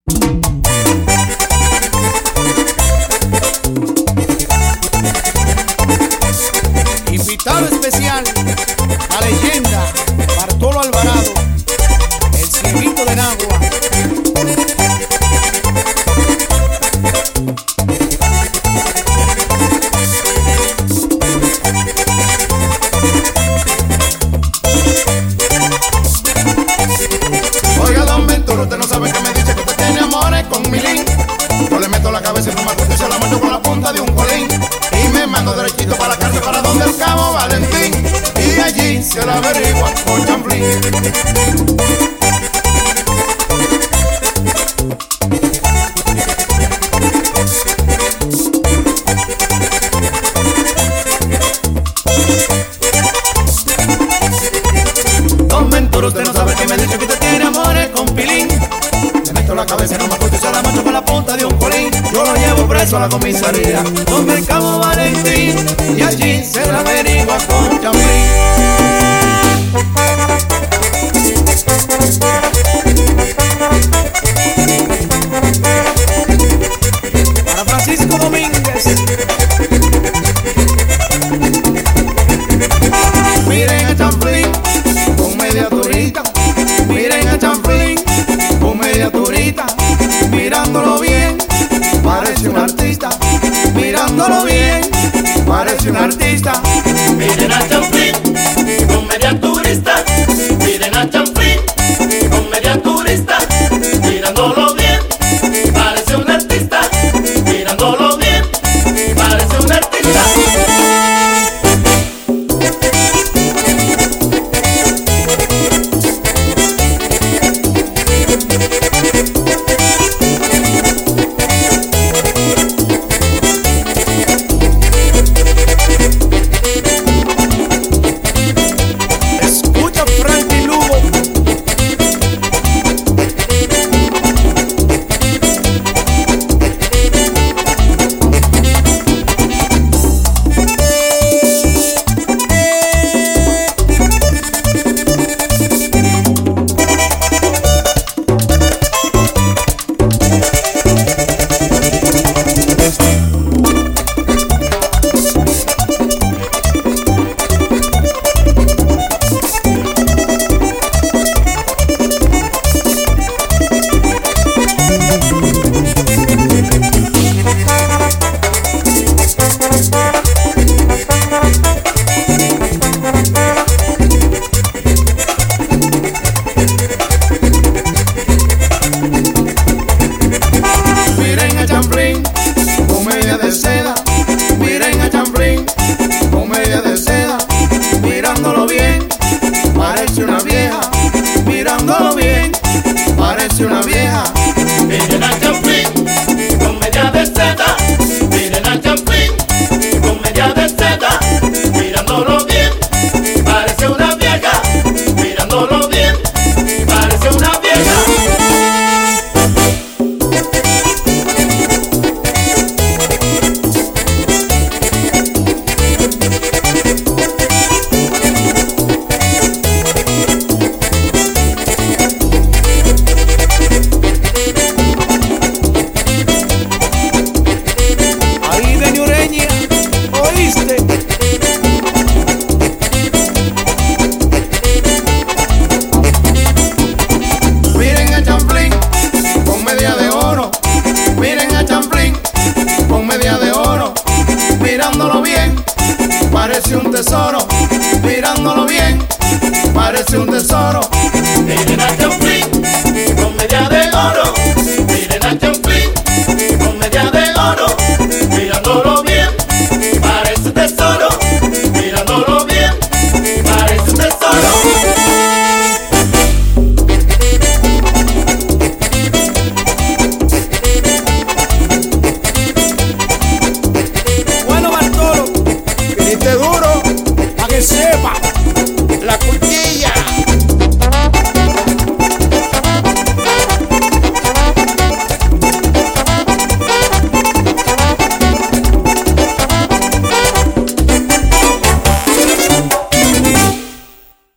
Invitado especial, la leyenda Bartolo Alvarado, el cieguito de Nagua. Oiga, don Ventura, usted no sabe que me dice que usted tiene amores con Milín. Yo le meto la cabeza en un macuto y se la muerto con la punta de un colín. Y me mando derechito para la cárcel, para donde el cabo Valentín. Y allí se la averigua con chanflín. Don Ventura, usted no sabe que me dice que usted tiene amores con Pilín. Le meto la cabeza en un macuto y se la muerto con la punta de un colín. Yo lo llevo preso a la comisaría donde el cabo Valentín. Y allí se la averigua con chanflín. Para Francisco Domínguez. Miren a chanflín con media turita. Miren a chanflín con media turita. Mirándolo bien, parece un artista. Mirándolo bien, parece un artista. Miren a Chanflín con media turista. Miren a Chanflín con media turista. Mirándolo bien, parece un artista. Mirándolo bien, parece un artista. Escucha Frankie Lugo. Miren a chanflín con media de seda. Miren a chanflín con media de seda. Mirándolo bien, parece una vieja. Mirándolo bien, parece una vieja. Miren a Chanflín con media de seda. Miren a Chanflín con media de seda. Mirándolo bien, parece una vieja. Mirándolo bien, parece una vieja. Ahí de Ñureña, ¿oíste? Miren a chanflín con media de oro. Miren a chanflín con media de oro. Mirándolo bien, parece un tesoro. Mirándolo bien, parece un tesoro.